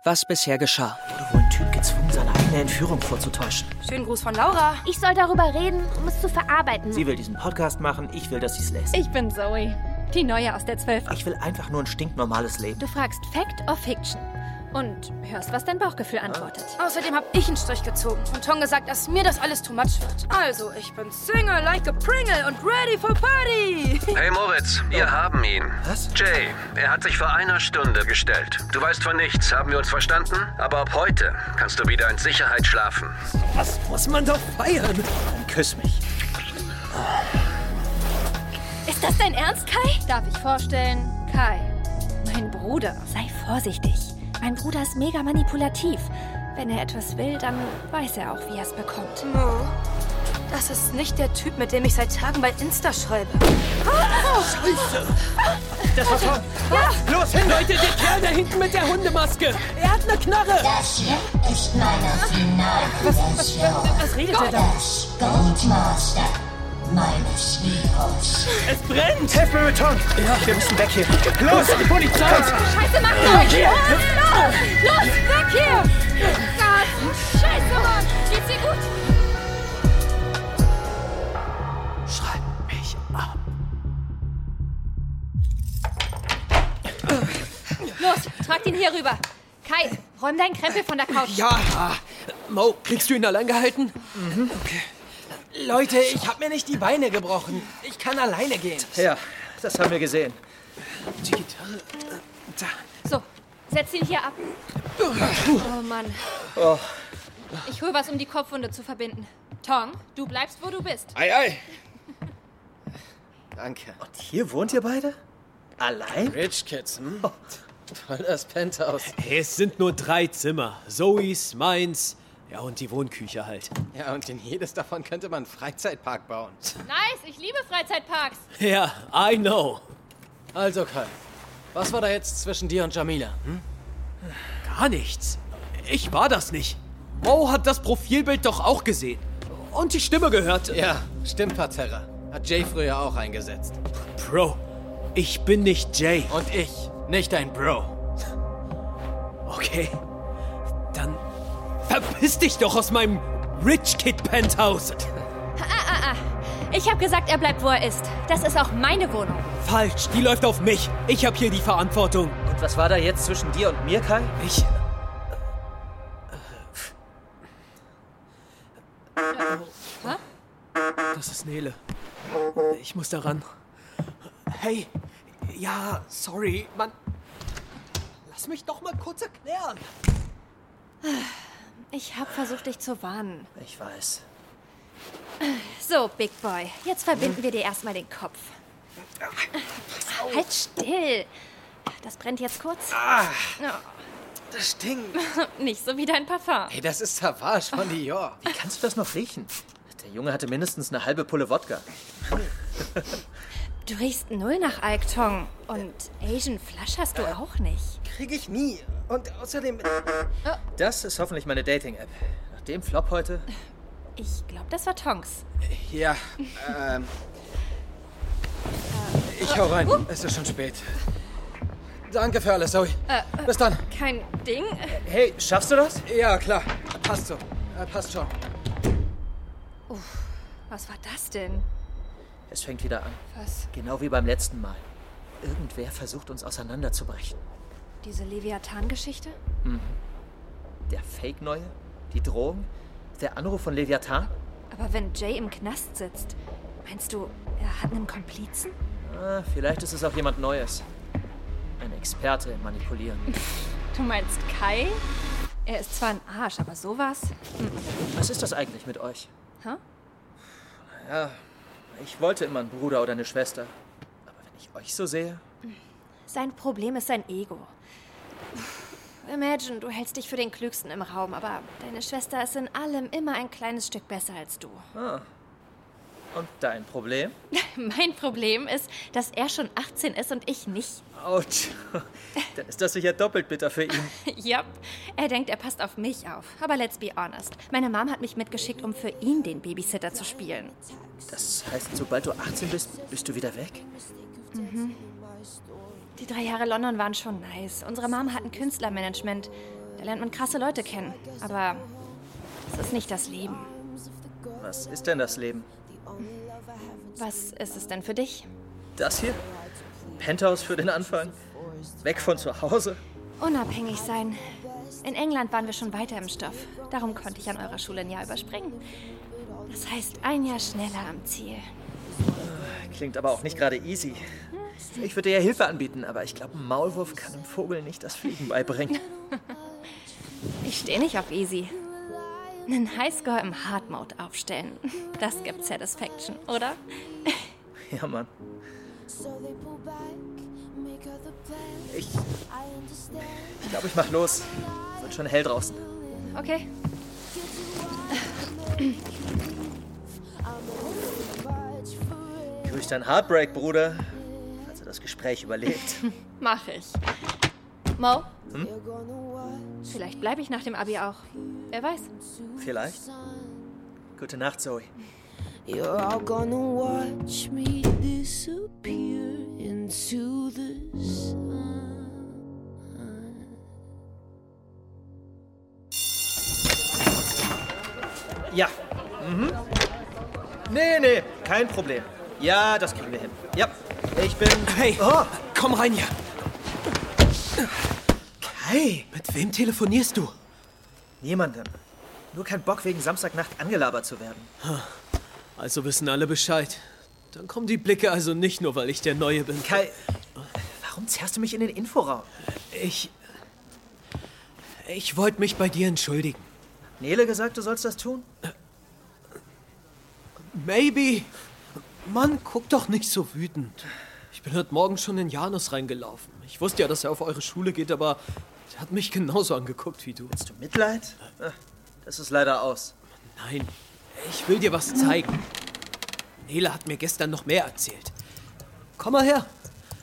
was bisher geschah. Wurde wohl ein Typ gezwungen, seine eigene Entführung vorzutäuschen. Schönen Gruß von Laura. Ich soll darüber reden, um es zu verarbeiten. Sie will diesen Podcast machen, ich will, dass sie es lässt. Ich bin Zoe, die Neue aus der 12. Ich will einfach nur ein stinknormales Leben. Du fragst Fact or Fiction und hörst, was dein Bauchgefühl antwortet. Außerdem habe ich einen Strich gezogen und Tom gesagt, dass mir das alles too much wird. Also, ich bin Single like a Pringle und ready for party. Hey Moritz, wir haben ihn. Was? Jay, er hat sich vor einer Stunde gestellt. Du weißt von nichts, haben wir uns verstanden? Aber ab heute kannst du wieder in Sicherheit schlafen. Was muss man doch feiern? Dann küss mich. Ist das dein Ernst, Kai? Darf ich vorstellen? Kai, mein Bruder. Sei vorsichtig. Mein Bruder ist mega manipulativ. Wenn er etwas will, dann weiß er auch, wie er es bekommt. Mo, das ist nicht der Typ, mit dem ich seit Tagen bei Insta schreibe. Scheiße! Das war Tom! Ja. Los hin! Leute, der Kerl da hinten mit der Hundemaske! Er hat eine Knarre! Das hier ist meine Finalversion. Was redet er da? Das Goldmaster meines Virus. Es brennt! Helf mir mit Tom! Ja. Wir müssen weg hier. Los, die Polizei! Scheiße, mach los! Los, weg hier! Gott, Scheiße, Mann! Geht's dir gut? Schreib mich ab. Los, trag ihn hier rüber. Kai, räum deinen Krempel von der Couch. Ja! Mo, kriegst du ihn allein gehalten? Mhm. Okay. Leute, ich hab mir nicht die Beine gebrochen. Ich kann alleine gehen. Ja, das haben wir gesehen. Die Gitarre. Da. So, setz ihn hier ab. Oh Mann. Oh. Ich hol was, um die Kopfwunde zu verbinden. Tom, du bleibst, wo du bist. Ei, ei. Danke. Und hier wohnt ihr beide? Allein? Rich Kids, hm? Voll das Penthouse. Hey, es sind nur 3 Zimmer. Zoes, meins, ja und die Wohnküche halt. Ja, und in jedes davon könnte man einen Freizeitpark bauen. Nice, ich liebe Freizeitparks. Ja, I know. Also Kai, was war da jetzt zwischen dir und Jamila? Hm? Gar nichts. Ich war das nicht. Mo hat das Profilbild doch auch gesehen. Und die Stimme gehört. Ja, stimmt, Paterra. Hat Jay früher auch eingesetzt. Bro, ich bin nicht Jay. Und ich, nicht dein Bro. Okay, dann verpiss dich doch aus meinem Rich Kid Penthouse. Ich hab gesagt, er bleibt, wo er ist. Das ist auch meine Wohnung. Falsch, die läuft auf mich. Ich hab hier die Verantwortung. Und was war da jetzt zwischen dir und mir, Kai? Das ist Nele. Ich muss da ran. Hey, ja, sorry, Mann. Lass mich doch mal kurz erklären. Ich hab versucht, dich zu warnen. Ich weiß. So, Big Boy, jetzt verbinden wir dir erstmal den Kopf. Halt still. Das brennt jetzt kurz. Das stinkt. Nicht so wie dein Parfum. Hey, das ist Savage von Dior. Wie kannst du das noch riechen? Der Junge hatte mindestens eine halbe Pulle Wodka. Du riechst null nach Alk Tong. Und Asian Flush hast du auch nicht. Krieg ich nie. Und außerdem... Das ist hoffentlich meine Dating-App. Nach dem Flop heute... Ich glaube, das war Tongs. Ja, ich hau rein. Es ist schon spät. Danke für alles, Zoe. Bis dann. Kein Ding. Hey, schaffst du das? Ja, klar. Passt so. Passt schon. Was war das denn? Es fängt wieder an. Was? Genau wie beim letzten Mal. Irgendwer versucht, uns auseinanderzubrechen. Diese Leviathan-Geschichte? Der Fake-Neue? Die Drohung? Der Anruf von Leviathan? Aber wenn Jay im Knast sitzt, meinst du, er hat einen Komplizen? Vielleicht ist es auch jemand Neues. Ein Experte im Manipulieren. Du meinst Kai? Er ist zwar ein Arsch, aber sowas? Was ist das eigentlich mit euch? Hä? Ja, ich wollte immer einen Bruder oder eine Schwester. Aber wenn ich euch so sehe... Sein Problem ist sein Ego. Imagine, du hältst dich für den Klügsten im Raum, aber deine Schwester ist in allem immer ein kleines Stück besser als du. Und dein Problem? Mein Problem ist, dass er schon 18 ist und ich nicht. Autsch. Dann ist das sicher doppelt bitter für ihn. Jupp, er denkt, er passt auf mich auf. Aber let's be honest. Meine Mom hat mich mitgeschickt, um für ihn den Babysitter zu spielen. Das heißt, sobald du 18 bist, bist du wieder weg? Die 3 Jahre London waren schon nice. Unsere Mom hat ein Künstlermanagement. Da Da lernt man krasse Leute kennen. Aber es ist nicht das Leben. Was ist denn das Leben? Was ist es denn für dich? Das hier? Penthouse für den Anfang? Weg von zu Hause? Unabhängig sein. In England waren wir schon weiter im Stoff. Darum konnte ich an eurer Schule ein Jahr überspringen. Das heißt, ein Jahr schneller am Ziel. Klingt aber auch nicht gerade easy. Ich würde dir ja Hilfe anbieten, aber ich glaube, ein Maulwurf kann einem Vogel nicht das Fliegen beibringen. Ich stehe nicht auf easy. Einen Highscore im Hard Mode aufstellen. Das gibt Satisfaction, oder? Ja, Mann. Ich glaube, ich mach los. Wird schon hell draußen. Okay. Grüß dein Heartbreak, Bruder. Falls er das Gespräch überlebt. Mach ich. Mo? Vielleicht bleibe ich nach dem Abi auch. Wer weiß. Vielleicht. Gute Nacht, Zoe. You're all gonna watch me disappear into the sun. Ja. Nee, kein Problem. Ja, das kriegen wir hin. Ja, ich bin... Hey, komm rein hier. Hey, Mit wem telefonierst du? niemandem. Nur kein Bock, wegen Samstagnacht angelabert zu werden. Also wissen alle Bescheid. Dann kommen die Blicke also nicht nur, weil ich der Neue bin. Kai, warum zerrst du mich in den Inforaum? Ich wollte mich bei dir entschuldigen. Nele gesagt, du sollst das tun? Maybe. Mann, guck doch nicht so wütend. Ich bin heute Morgen schon in Janus reingelaufen. Ich wusste ja, dass er auf eure Schule geht, aber der hat mich genauso angeguckt wie du. Hast du Mitleid? Das ist leider aus. Nein, ich will dir was zeigen. Nele hat mir gestern noch mehr erzählt. Komm mal her.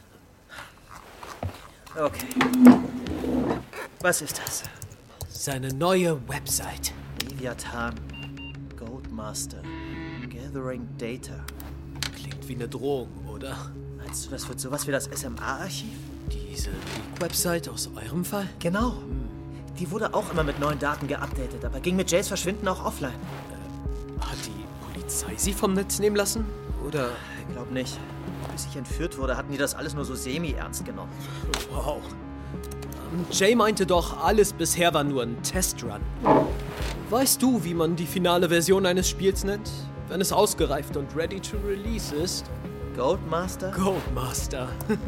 Okay. Was ist das? Seine neue Website. Leviathan. Goldmaster. Gathering Data. Klingt wie eine Drohung, oder? Meinst du, das wird sowas wie das SMA-Archiv? Diese Website aus eurem Fall? Genau. Die wurde auch immer mit neuen Daten geupdatet, aber ging mit Jays Verschwinden auch offline. Hat die Polizei sie vom Netz nehmen lassen? Oder? Ich glaube nicht. Bis ich entführt wurde, hatten die das alles nur so semi-ernst genommen. Wow. Jay meinte doch, alles bisher war nur ein Testrun. Weißt du, wie man die finale Version eines Spiels nennt? Wenn es ausgereift und ready to release ist? Goldmaster? Goldmaster.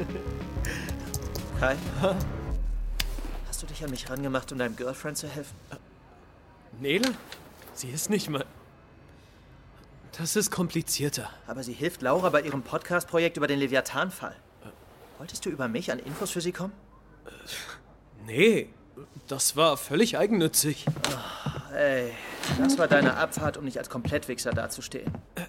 Kai? Hast du dich an mich rangemacht, um deinem Girlfriend zu helfen? Nele? Sie ist nicht mal... Das ist komplizierter. Aber sie hilft Laura bei ihrem Podcast-Projekt über den Leviathan-Fall. Wolltest du über mich an Infos für sie kommen? Nee, das war völlig eigennützig. Ey, das war deine Abfahrt, um nicht als Komplettwichser dazustehen.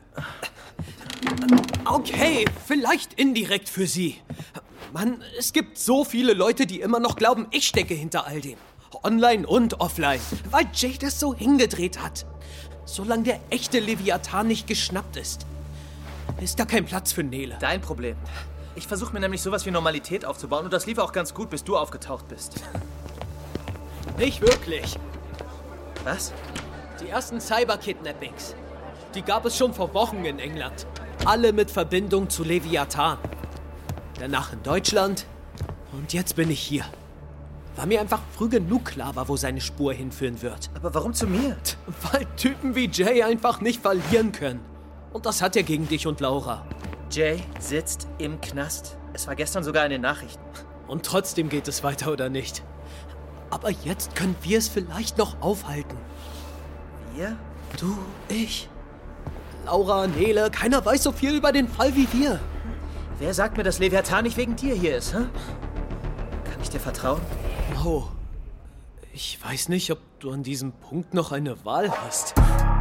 Okay, vielleicht indirekt für sie. Mann, es gibt so viele Leute, die immer noch glauben, ich stecke hinter all dem. Online und offline, weil Jay das so hingedreht hat. Solange der echte Leviathan nicht geschnappt ist da kein Platz für Nele. Dein Problem. Ich versuche mir nämlich sowas wie Normalität aufzubauen und das lief auch ganz gut, bis du aufgetaucht bist. Nicht wirklich. Was? Die ersten Cyber-Kidnappings, die gab es schon vor Wochen in England. Alle mit Verbindung zu Leviathan. Danach in Deutschland und jetzt bin ich hier. Weil mir einfach früh genug klar war, wo seine Spur hinführen wird. Aber warum zu mir? Weil Typen wie Jay einfach nicht verlieren können. Und das hat er gegen dich und Laura. Jay sitzt im Knast. Es war gestern sogar in den Nachrichten. Und trotzdem geht es weiter, oder nicht? Aber jetzt können wir es vielleicht noch aufhalten. Wir? Du, ich, Laura, Nele, keiner weiß so viel über den Fall wie wir. Wer sagt mir, dass Leviathan nicht wegen dir hier ist, hä? Kann ich dir vertrauen? Oh, ich weiß nicht, ob du an diesem Punkt noch eine Wahl hast.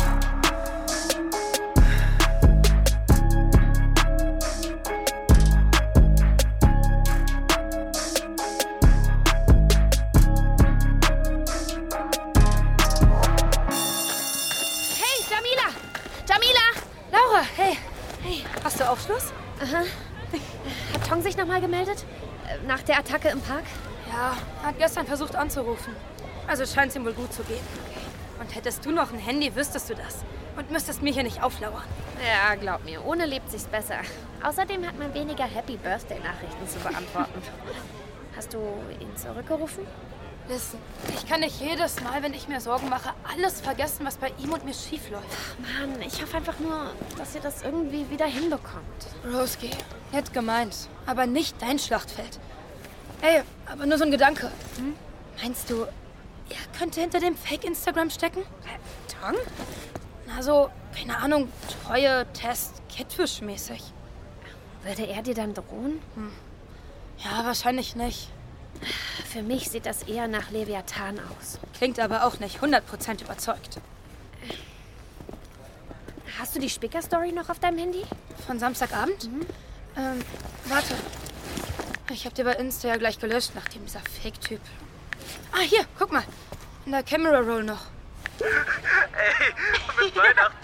Hast du Aufschluss? Aha. Hat Tong sich nochmal gemeldet? Nach der Attacke im Park? Ja, hat gestern versucht anzurufen. Also scheint es ihm wohl gut zu gehen. Und hättest du noch ein Handy, wüsstest du das. Und müsstest mir hier nicht auflauern. Ja, glaub mir, ohne lebt sich's besser. Außerdem hat man weniger Happy-Birthday-Nachrichten zu beantworten. Hast du ihn zurückgerufen? Listen, ich kann nicht jedes Mal, wenn ich mir Sorgen mache, alles vergessen, was bei ihm und mir schief läuft. Mann, ich hoffe einfach nur, dass ihr das irgendwie wieder hinbekommt. Roski, nett gemeint, aber nicht dein Schlachtfeld. Hey, aber nur so ein Gedanke. Meinst du, er könnte hinter dem Fake-Instagram stecken? Tong? Na so, keine Ahnung, Treue, Test, Catfish-mäßig. Würde er dir dann drohen? Ja, wahrscheinlich nicht. Für mich sieht das eher nach Leviathan aus. Klingt aber auch nicht 100% überzeugt. Hast du die Spicker-Story noch auf deinem Handy? Von Samstagabend? Warte. Ich hab dir bei Insta ja gleich gelöscht, nachdem dieser Fake-Typ... Ah, hier, guck mal. In der Camera Roll noch. Ey, mit Weihnachten.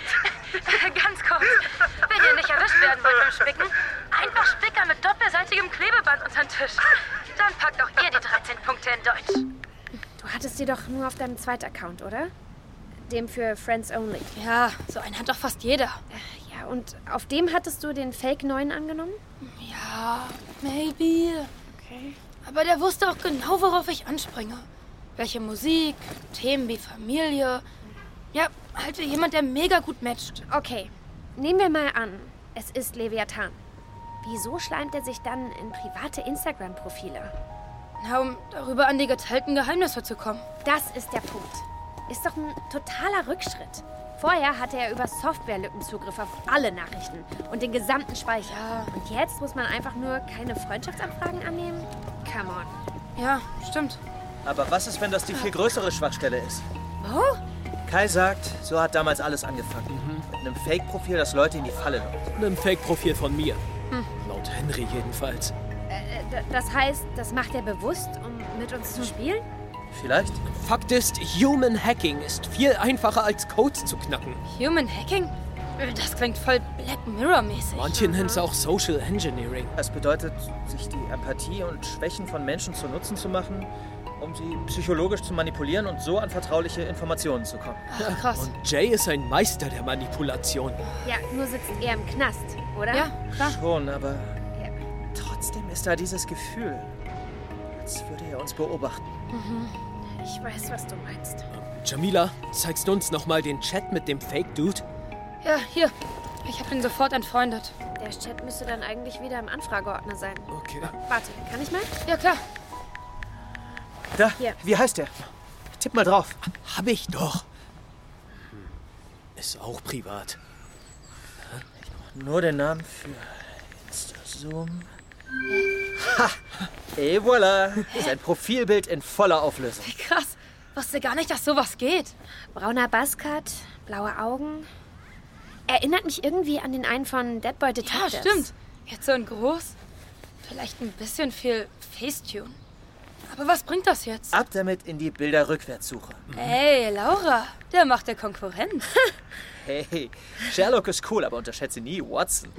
Ganz kurz. Wenn ihr nicht erwischt werden wollt beim Spicken, einfach Spicker mit doppelseitigem Klebeband unter den Tisch. Dann packt auch ihr die 13 Punkte in Deutsch. Du hattest die doch nur auf deinem zweiten Account, oder? Dem für Friends Only. Ja, so einen hat doch fast jeder. Ja, und auf dem hattest du den Fake 9 angenommen? Ja, maybe. Okay. Aber der wusste auch genau, worauf ich anspringe. Welche Musik, Themen wie Familie. Ja, halt wie jemand, der mega gut matcht. Okay, nehmen wir mal an, es ist Leviathan. Wieso schleimt er sich dann in private Instagram-Profile? Na, um darüber an die geteilten Geheimnisse zu kommen. Das ist der Punkt. Ist doch ein totaler Rückschritt. Vorher hatte er über Softwarelücken Zugriff auf alle Nachrichten und den gesamten Speicher. Ja. Und jetzt muss man einfach nur keine Freundschaftsanfragen annehmen? Come on. Ja, stimmt. Aber was ist, wenn das die viel größere Schwachstelle ist? Oh? Kai sagt, so hat damals alles angefangen. Mit einem Fake-Profil, das Leute in die Falle lockt. Einem Fake-Profil von mir. Laut Henry jedenfalls. Das heißt, das macht er bewusst, um mit uns zu spielen? Vielleicht? Fakt ist, Human Hacking ist viel einfacher als Code zu knacken. Human Hacking? Das klingt voll Black Mirror-mäßig. Manche nennen es auch Social Engineering. Das bedeutet, sich die Empathie und Schwächen von Menschen zu Nutzen zu machen, um sie psychologisch zu manipulieren und so an vertrauliche Informationen zu kommen. Ach, krass. Und Jay ist ein Meister der Manipulation. Ja, nur sitzt er im Knast, oder? Ja, klar. Schon, aber trotzdem ist da dieses Gefühl, als würde er uns beobachten. Ich weiß, was du meinst. Jamila, zeigst du uns nochmal den Chat mit dem Fake-Dude? Ja, hier. Ich habe ihn sofort entfreundet. Der Chat müsste dann eigentlich wieder im Anfrageordner sein. Okay. Warte, kann ich mal? Ja, klar. Da, Hier. wie heißt der? Tipp mal drauf. Hab ich doch. Ist auch privat. Nur den Namen für Insta-Zoom. Ha! Et voilà! Sein Profilbild in voller Auflösung. Krass. Wusste gar nicht, dass sowas geht. Brauner Buzzcut, blaue Augen. Erinnert mich irgendwie an den einen von Dead Boy Ja, Detectives. stimmt. Jetzt so in groß. Vielleicht ein bisschen viel Facetune. Aber was bringt das jetzt? Ab damit in die Bilder-Rückwärtssuche. Hey, Laura. Der macht der Konkurrenz. Hey, Sherlock ist cool, aber unterschätze nie Watson.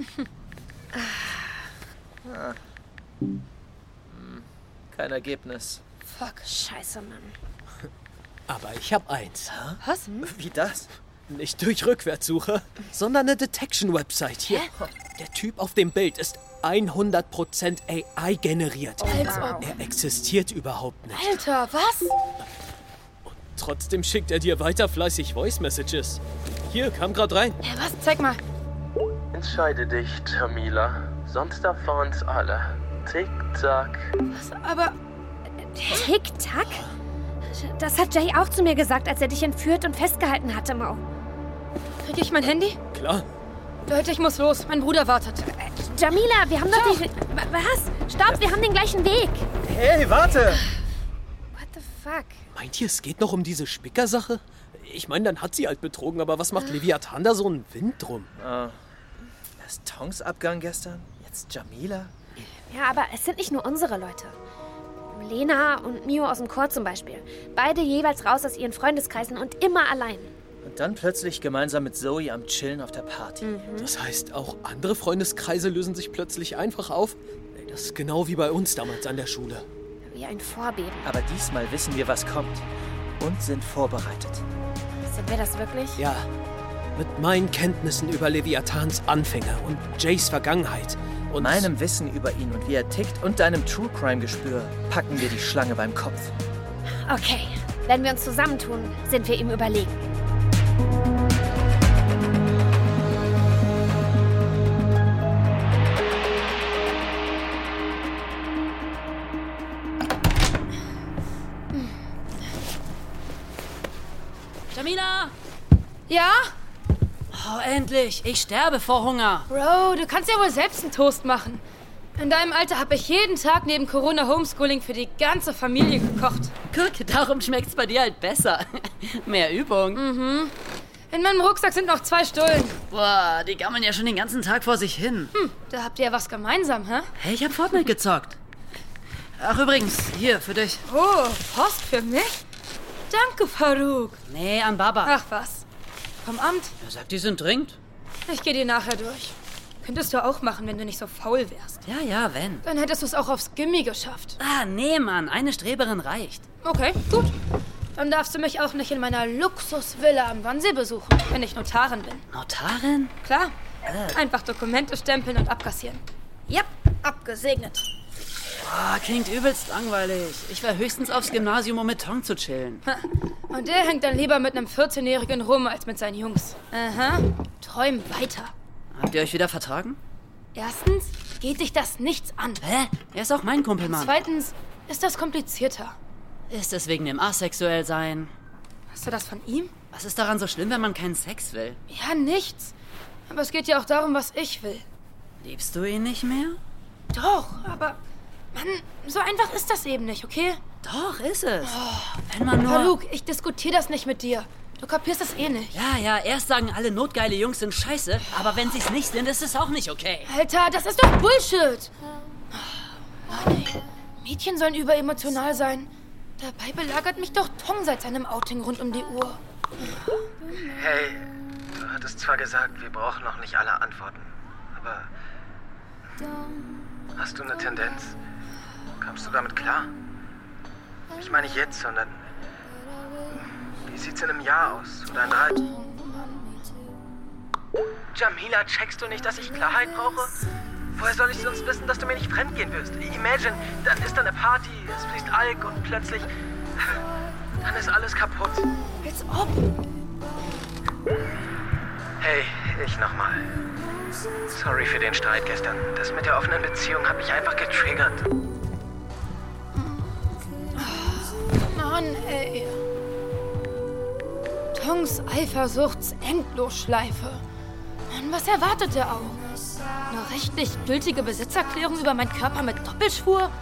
Kein Ergebnis. Fuck. Scheiße, Mann. Aber ich hab eins. Was? Wie das? Nicht durch Rückwärtssuche, sondern eine Detection-Website. Hier. Der Typ auf dem Bild ist 100% AI generiert. Als ob. Er existiert überhaupt nicht. Alter, was? Trotzdem schickt er dir weiter fleißig Voice-Messages. Hier, kam grad rein. Was? Zeig mal. Entscheide dich, Jamila. Sonst erfahren's alle. Tick-Tack. Was? Aber... Tick-Tack? Das hat Jay auch zu mir gesagt, als er dich entführt und festgehalten hatte, Mo. Krieg ich mein Handy? Klar. Leute, ich muss los. Mein Bruder wartet. Jamila, wir haben doch die... Was? Stopp, wir haben den gleichen Weg. Hey, warte! What the fuck? Meint ihr, es geht noch um diese Spicker-Sache? Ich meine, dann hat sie halt betrogen, aber was macht Leviathan da so einen Wind drum? Erst Tongs Abgang gestern, jetzt Jamila. Ja, aber es sind nicht nur unsere Leute. Lena und Mio aus dem Chor zum Beispiel. Beide jeweils raus aus ihren Freundeskreisen und immer allein. Und dann plötzlich gemeinsam mit Zoe am Chillen auf der Party. Das heißt, auch andere Freundeskreise lösen sich plötzlich einfach auf? Ey, das ist genau wie bei uns damals an der Schule. wie ein Vorbeben. Aber diesmal wissen wir, was kommt. Und sind vorbereitet. Sind wir das wirklich? Ja. Mit meinen Kenntnissen über Leviathans Anfänge und Jays Vergangenheit und meinem Wissen über ihn und wie er tickt und deinem True-Crime-Gespür packen wir die Schlange beim Kopf. Okay, wenn wir uns zusammentun, sind wir ihm überlegen. Jamila! Ja? Oh, endlich! Ich sterbe vor Hunger. Bro, du kannst ja wohl selbst einen Toast machen. In deinem Alter habe ich jeden Tag neben Corona-Homeschooling für die ganze Familie gekocht. Guck, darum schmeckt's bei dir halt besser. Mehr Übung. Mhm. In meinem Rucksack sind noch 2 Stullen. Boah, die gammeln ja schon den ganzen Tag vor sich hin. Da habt ihr ja was gemeinsam, hä? Hey, ich hab Fortnite gezockt. Ach, übrigens, hier, für dich. Oh, Post für mich? Danke, Farouk. Nee, an Baba. Ach was. Vom Amt? Er sagt, die sind dringend. Ich gehe dir nachher durch. Könntest du auch machen, wenn du nicht so faul wärst. Ja, wenn. Dann hättest du es auch aufs Gimmi geschafft. Ah, nee, Mann. Eine Streberin reicht. Okay, gut. Dann darfst du mich auch nicht in meiner Luxusvilla am Wannsee besuchen, wenn ich Notarin bin. Notarin? Klar. Einfach Dokumente stempeln und abkassieren. Yep, abgesegnet. Boah, klingt übelst langweilig. Ich war höchstens aufs Gymnasium, um mit Tom zu chillen. Und der hängt dann lieber mit einem 14-Jährigen rum, als mit seinen Jungs. Aha, träum weiter. Habt ihr euch wieder vertragen? Erstens geht dich das nichts an. Hä? Er ist auch mein Kumpel, Mann. Zweitens ist das komplizierter. Ist es wegen dem Asexuellsein? Hast du das von ihm? Was ist daran so schlimm, wenn man keinen Sex will? Ja, nichts. Aber es geht ja auch darum, was ich will. Liebst du ihn nicht mehr? Doch, aber... Mann, so einfach ist das eben nicht, okay? Doch, ist es. Wenn man nur... Farouk, ich diskutiere das nicht mit dir. Du kapierst es eh nicht. Ja, erst sagen alle notgeile Jungs sind scheiße, aber wenn sie's nicht sind, ist es auch nicht okay. Alter, das ist doch Bullshit. Mann, ey. Mädchen sollen überemotional sein. Dabei belagert mich doch Tom seit seinem Outing rund um die Uhr. Hey, du hattest zwar gesagt, wir brauchen noch nicht alle Antworten, aber... Hast du eine Tendenz? Kommst du damit klar? Ich meine nicht jetzt, sondern... Wie sieht's in einem Jahr aus? Oder in 3? Jamila, checkst du nicht, dass ich Klarheit brauche? Woher soll ich sonst wissen, dass du mir nicht fremdgehen wirst? Imagine, dann ist da eine Party, es fließt Alk und plötzlich... Dann ist alles kaputt. Als ob. Hey, ich nochmal. Sorry für den Streit gestern. Das mit der offenen Beziehung hat mich einfach getriggert. Mann, ey. Tongs Eifersuchts-Endlosschleife. Mann, was erwartet er auch? Eine rechtlich gültige Besitzerklärung über meinen Körper mit Doppelschwur?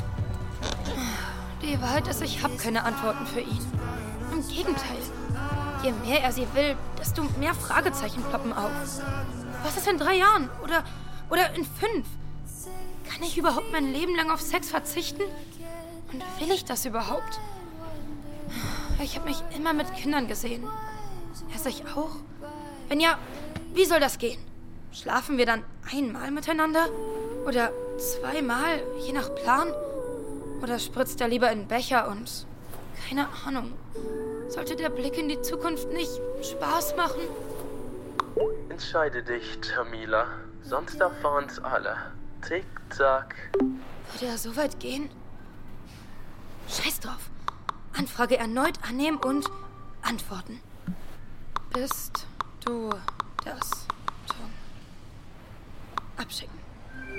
Die Wahrheit ist, ich habe keine Antworten für ihn. Im Gegenteil. Je mehr er sie will, desto mehr Fragezeichen ploppen auf. Was ist in 3 Jahren? Oder in 5? Kann ich überhaupt mein Leben lang auf Sex verzichten? Und will ich das überhaupt? Ich habe mich immer mit Kindern gesehen. Er sich auch? Wenn ja, wie soll das gehen? Schlafen wir dann einmal miteinander? Oder 2-mal, je nach Plan? Oder spritzt er lieber in den Becher und... Keine Ahnung. Sollte der Blick in die Zukunft nicht Spaß machen? Entscheide dich, Jamila. Sonst erfahren's alle. Tick-Tack. Würde er so weit gehen? Scheiß drauf. Anfrage erneut annehmen und antworten. Bist du das, Tom? Abschicken.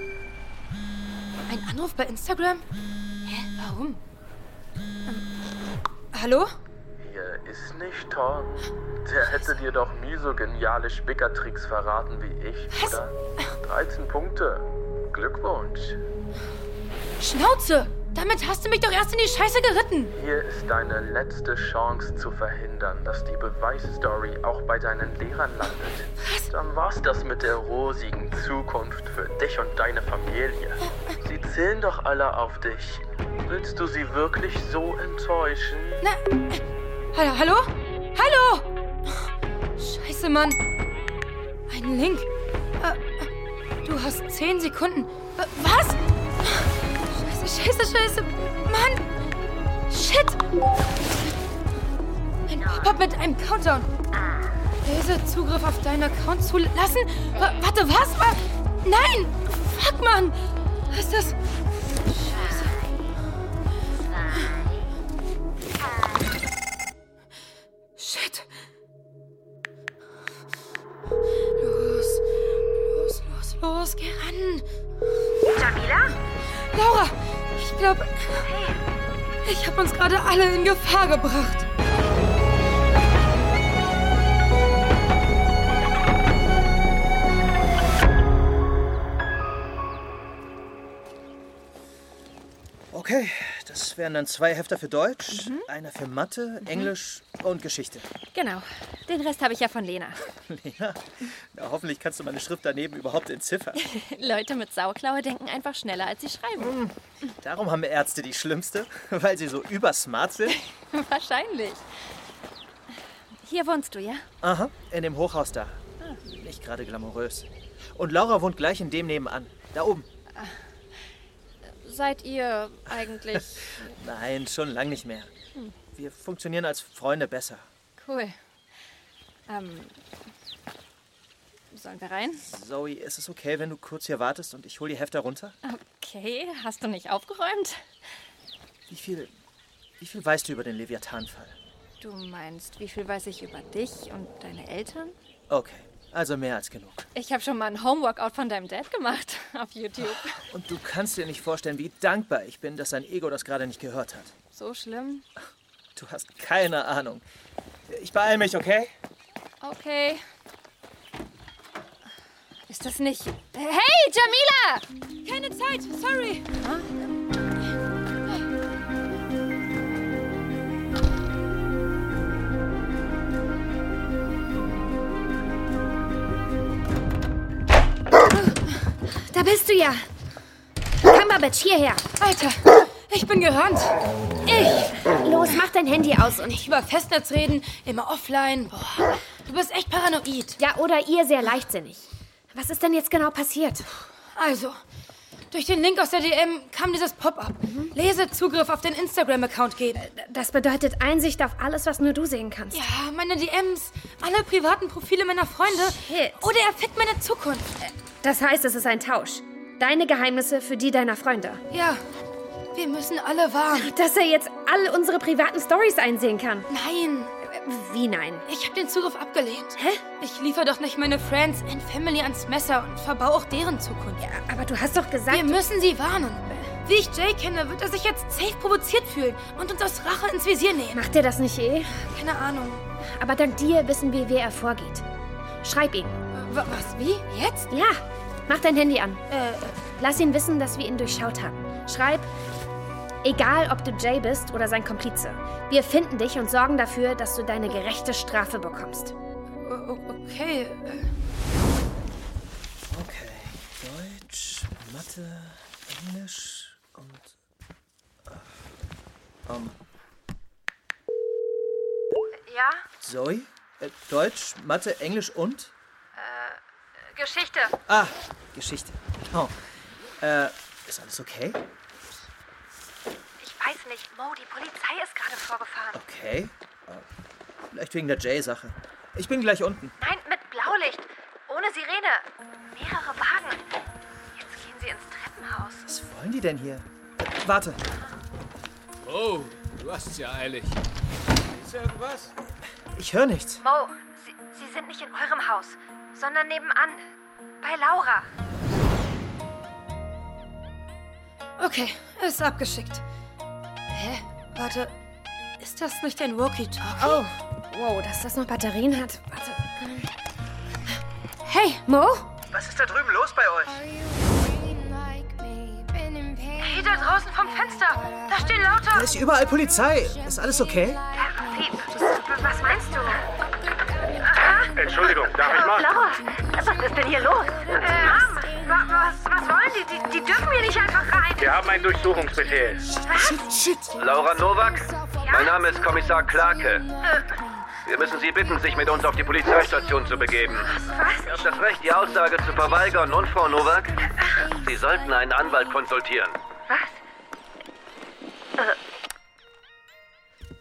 Ein Anruf bei Instagram? Hä, warum? Hallo? Hier ist nicht Tom. Der hätte dir doch nie so geniale Spickertricks verraten wie ich, was? oder? 13 Punkte. Glückwunsch. Schnauze! Damit hast du mich doch erst in die Scheiße geritten. Hier ist deine letzte Chance zu verhindern, dass die Beweisstory auch bei deinen Lehrern landet. Was? Dann war's das mit der rosigen Zukunft für dich und deine Familie. Sie zählen doch alle auf dich. Willst du sie wirklich so enttäuschen? Na, hallo? Hallo? Scheiße, Mann. Ein Link. Du hast 10 Sekunden. Was? Scheiße. Mann! Shit! Ein Pop-up mit einem Countdown. Lese Zugriff auf deinen Account zulassen? Warte, was? Nein! Fuck, Mann! Was ist das? Scheiße. Shit. Los, geh ran. Jamila? Laura, ich glaube, ich habe uns gerade alle in Gefahr gebracht. Okay, das wären dann 2 Hefter für Deutsch, einer für Mathe, Englisch und Geschichte. Genau. Den Rest habe ich ja von Lena. Lena? Na, hoffentlich kannst du meine Schrift daneben überhaupt entziffern. Leute mit Sauklaue denken einfach schneller, als sie schreiben. Darum haben Ärzte die schlimmste, weil sie so übersmart sind. Wahrscheinlich. Hier wohnst du, ja? Aha, in dem Hochhaus da. Nicht gerade glamourös. Und Laura wohnt gleich in dem nebenan. Da oben. Seid ihr eigentlich... Nein, schon lang nicht mehr. Wir funktionieren als Freunde besser. Cool. Sollen wir rein? Zoe, ist es okay, wenn du kurz hier wartest und ich hole die Hefter runter? Okay, hast du nicht aufgeräumt? Wie viel weißt du über den Leviathan-Fall? Du meinst, wie viel weiß ich über dich und deine Eltern? Okay, also mehr als genug. Ich habe schon mal ein Homeworkout von deinem Dad gemacht auf YouTube. Und du kannst dir nicht vorstellen, wie dankbar ich bin, dass sein Ego das gerade nicht gehört hat. So schlimm? Du hast keine Ahnung. Ich beeil mich, okay? Okay. Ist das nicht... Hey, Jamila! Keine Zeit, sorry. Da bist du ja. Cumberbatch, hierher. Alter, ich bin gerannt. Los, mach dein Handy aus und... Nicht über Festnetz reden, immer offline. Boah, du bist echt paranoid. Ja, oder ihr sehr leichtsinnig. Was ist denn jetzt genau passiert? Also, durch den Link aus der DM kam dieses Pop-up. Lesezugriff auf den Instagram-Account geht. Das bedeutet Einsicht auf alles, was nur du sehen kannst. Ja, meine DMs, alle privaten Profile meiner Freunde. Shit. Oder er fickt meine Zukunft. Das heißt, es ist ein Tausch. Deine Geheimnisse für die deiner Freunde. Ja, wir müssen alle warnen. Dass er jetzt all unsere privaten Storys einsehen kann. Nein. Wie nein? Ich habe den Zugriff abgelehnt. Hä? Ich liefere doch nicht meine Friends and Family ans Messer und verbaue auch deren Zukunft. Ja, aber du hast doch gesagt... Wir müssen sie warnen. Wie ich Jay kenne, wird er sich jetzt safe provoziert fühlen und uns aus Rache ins Visier nehmen. Macht er das nicht eh? Keine Ahnung. Aber dank dir wissen wir, wie er vorgeht. Schreib ihn. Was? Wie? Jetzt? Ja. Mach dein Handy an. Lass ihn wissen, dass wir ihn durchschaut haben. Schreib... Egal, ob du Jay bist oder sein Komplize. Wir finden dich und sorgen dafür, dass du deine gerechte Strafe bekommst. Okay. Okay. Deutsch, Mathe, Englisch und... Ja? Zoe? Deutsch, Mathe, Englisch und? Geschichte. Ah, Geschichte. Oh. Ist alles okay? Ich weiß nicht, Mo, die Polizei ist gerade vorgefahren. Okay. Vielleicht wegen der Jay-Sache. Ich bin gleich unten. Nein, mit Blaulicht. Ohne Sirene. Mehrere Wagen. Jetzt gehen sie ins Treppenhaus. Was wollen die denn hier? Warte. Oh, du hast es ja eilig. Ist irgendwas? Ich höre nichts. Mo, sie sind nicht in eurem Haus, sondern nebenan. Bei Laura. Okay, ist abgeschickt. Hä? Warte, ist das nicht ein Walkie-Talkie? Oh, wow, dass das noch Batterien hat. Warte. Hey, Mo? Was ist da drüben los bei euch? Hey, da draußen vom Fenster. Da stehen lauter... Da ist überall Polizei. Ist alles okay? Was meinst du? Entschuldigung, darf ich mal? Laura, was ist denn hier los? Was wollen die? Die dürfen hier nicht einfach rein. Wir haben einen Durchsuchungsbefehl. Shit. Laura Nowak? Mein Name ist Kommissar Clarke. Wir müssen Sie bitten, sich mit uns auf die Polizeistation zu begeben. Was? Sie haben das Recht, die Aussage zu verweigern. Und, Frau Nowak, Sie sollten einen Anwalt konsultieren. Was?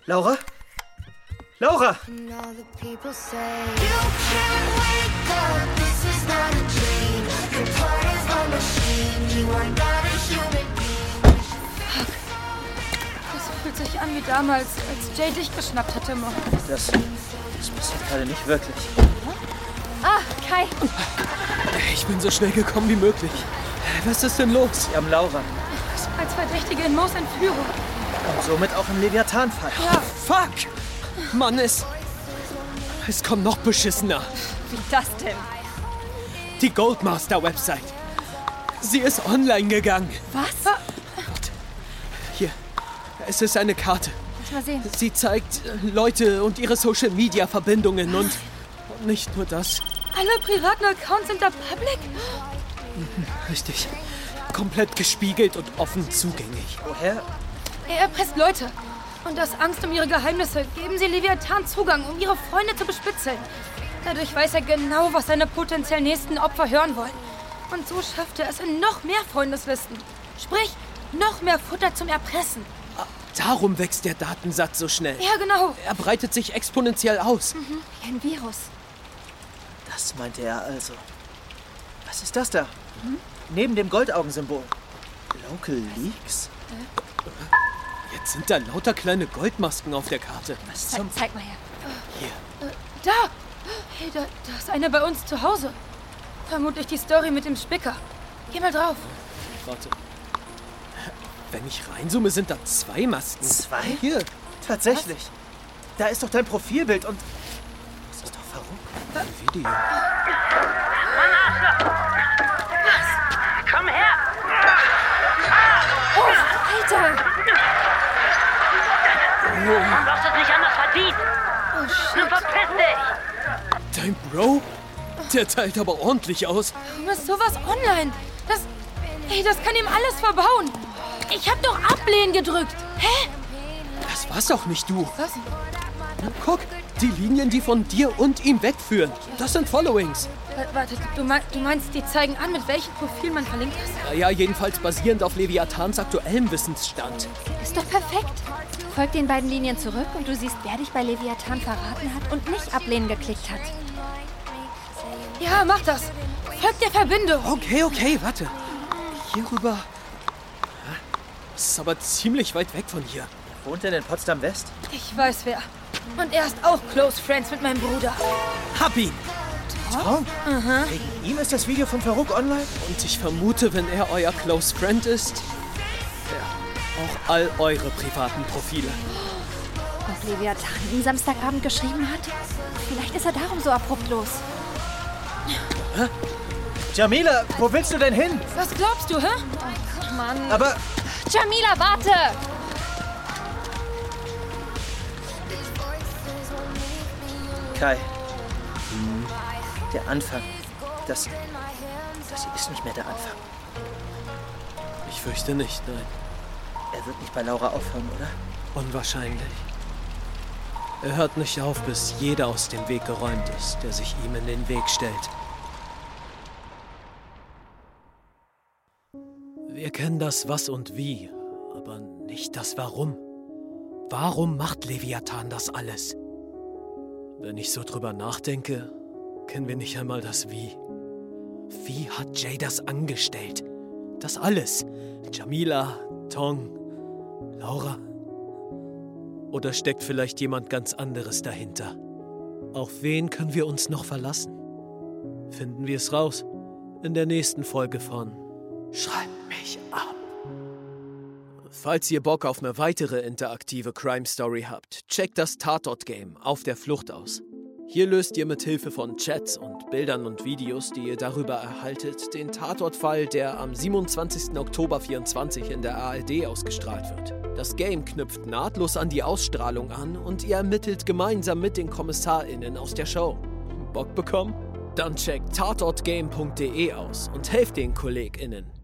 Laura? Laura! And all the people say, you can't wake up, this is not a dream. Your part is a machine, you are not a human being. Fuck. Das fühlt sich an wie damals, als Jay dich geschnappt hatte, Mom. Das passiert gerade nicht wirklich. Ah, Kai. Ich bin so schnell gekommen wie möglich. Was ist denn los? Sie haben Laura. Als Verdächtige in Moos Entführung. Und somit auch im Leviathan-Fall. Ja. Fuck! Mann, es kommt noch beschissener. Wie das denn? Die Goldmaster-Website. Sie ist online gegangen. Was? Hier, es ist eine Karte. Lass mal sehen. Sie zeigt Leute und ihre Social-Media-Verbindungen und nicht nur das. Alle privaten Accounts sind da public? Richtig. Komplett gespiegelt und offen zugänglich. Woher? Er erpresst Leute. Und aus Angst um ihre Geheimnisse geben sie Leviathan Zugang, um ihre Freunde zu bespitzeln. Dadurch weiß er genau, was seine potenziell nächsten Opfer hören wollen. Und so schafft er es in noch mehr Freundeslisten. Sprich, noch mehr Futter zum Erpressen. Darum wächst der Datensatz so schnell. Ja, genau. Er breitet sich exponentiell aus. Wie ein Virus. Das meinte er also. Was ist das da? Neben dem Goldaugensymbol. Local Leaks? Jetzt sind da lauter kleine Goldmasken auf der Karte. Was Zeig mal her. Hier. Da! Hey, da ist einer bei uns zu Hause. Vermutlich die Story mit dem Spicker. Geh mal drauf. Warte. Wenn ich reinzoome, sind da 2 Masken. 2? Hier. Tatsächlich. Was? Da ist doch dein Profilbild und... Das ist doch verrückt. Ein Video. Mann, Arschloch! Was? Komm her! Alter! Du hast es nicht anders verdient! Oh, shit. Nun verpiss dich! Dein Bro? Der teilt aber ordentlich aus. Warum ist sowas online? Das kann ihm alles verbauen. Ich hab doch Ablehnen gedrückt. Hä? Das war's doch nicht du. Was? Guck, die Linien, die von dir und ihm wegführen. Das sind Followings. Warte, du meinst, die zeigen an, mit welchem Profil man verlinkt ist? Ja, jedenfalls basierend auf Leviathans aktuellem Wissensstand. Ist doch perfekt. Folg den beiden Linien zurück und du siehst, wer dich bei Leviathan verraten hat und nicht ablehnen geklickt hat. Ja, mach das. Folg der Verbindung. Okay, warte. Hier rüber. Das ist aber ziemlich weit weg von hier. Wohnt er in Potsdam West? Ich weiß wer. Und er ist auch Close Friends mit meinem Bruder. Hab ihn! Tom? Wegen ihm ist das Video von Farouk online? Und ich vermute, wenn er euer Close Friend ist, ja, auch all eure privaten Profile. Und Leviathan ihm Samstagabend geschrieben hat? Vielleicht ist er darum so abrupt los. Hä? Jamila, wo willst du denn hin? Was glaubst du, hä? Oh, Mann. Aber... Jamila, warte! Kai. Der Anfang. Das ist nicht mehr der Anfang. Ich fürchte nicht, nein. Er wird nicht bei Laura aufhören, oder? Unwahrscheinlich. Er hört nicht auf, bis jeder aus dem Weg geräumt ist, der sich ihm in den Weg stellt. Wir kennen das Was und Wie, aber nicht das Warum. Warum macht Leviathan das alles? Wenn ich so drüber nachdenke, kennen wir nicht einmal das Wie. Wie hat Jay das angestellt? Das alles. Jamila, Tong, Laura. Oder steckt vielleicht jemand ganz anderes dahinter? Auf wen können wir uns noch verlassen? Finden wir es raus in der nächsten Folge von Schreib mich ab. Falls ihr Bock auf eine weitere interaktive Crime-Story habt, checkt das Tatort-Game Auf der Flucht aus. Hier löst ihr mit Hilfe von Chats und Bildern und Videos, die ihr darüber erhaltet, den Tatortfall, der am 27. Oktober 2024 in der ARD ausgestrahlt wird. Das Game knüpft nahtlos an die Ausstrahlung an und ihr ermittelt gemeinsam mit den KommissarInnen aus der Show. Bock bekommen? Dann checkt tatortgame.de aus und helft den KollegInnen.